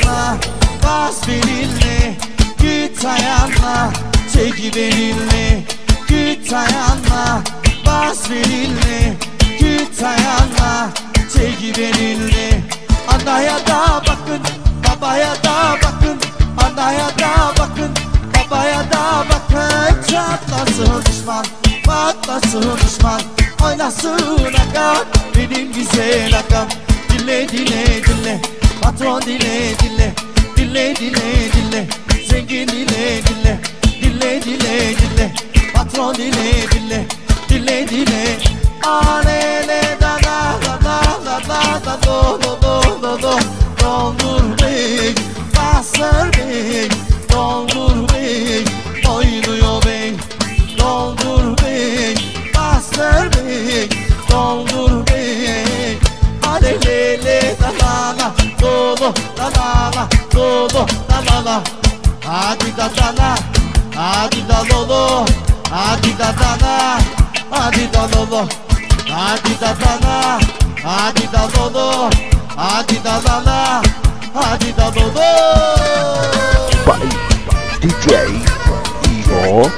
ayağına, bas benimle, git ayağına, çeki benimle, git ayağına, bas benimle, git ayağına, çeki benimle. Anaya da bakın, babaya da bakın, anaya da bakın, babaya da bakın. Çatlasın düşman, patlasın düşman, oynasın agam, benim güzel agam. Dile dile dile, patron dile dile, dile dile dile, zengin dile dile, dile dile dile, patron dile dile, dile dile. Alele da da da da da da do do do do do. Dondur bey, bastır bey, dondur bey, oynuyor bey. Dondur bey, bastır bey, dondur bey. Alele da la la, do do da la la, do do da la la. Hadi da da la, hadi da lo lo, hadi da da la, hadi da lo lo. Hadi da da la, hadi da lo lo, hadi da la la, hadi da lo lo. By DJ Igor.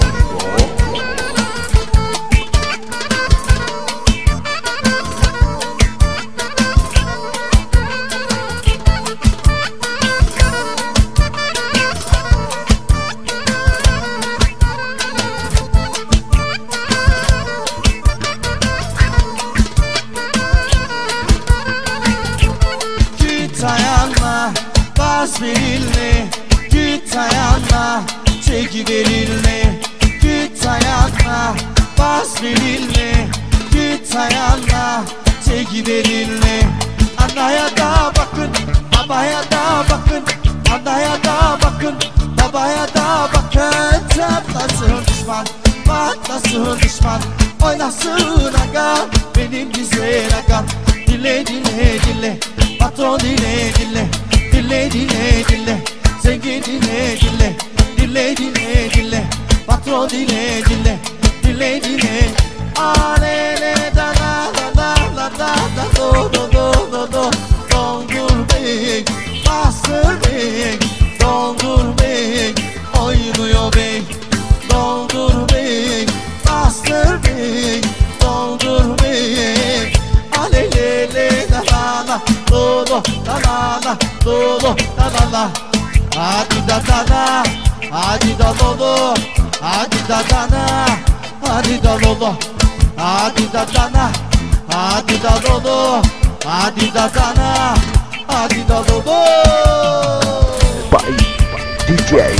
Git ayağına, bas benimle, git ayağına, çeki benimle, git ayağına, bas benimle, git ayağına, çeki benimle. Anaya da bakın, babaya da bakın, anaya da bakın, babaya da bakın. Çatlasın düşman, patlasın düşman, oynasın agam, benim güzel agam. Dile dile dile, patron dile dile, dile dile dile, zengin dile dile, dile dile dile, patron dile dile, dile dile. Alele da la la la la da do do do do do. Dondur bey, bastır bey, dondur bey, oynuyor bey. Dondur bey, bastır bey, dondur bey. Alele da la la, do do da la la, do do da la la. Hadi da da la, hadi da lo lo, hadi da da la, hadi da lo lo. Hadi da da la, hadi da lo lo, hadi da da la, hadi da lo lo. By DJ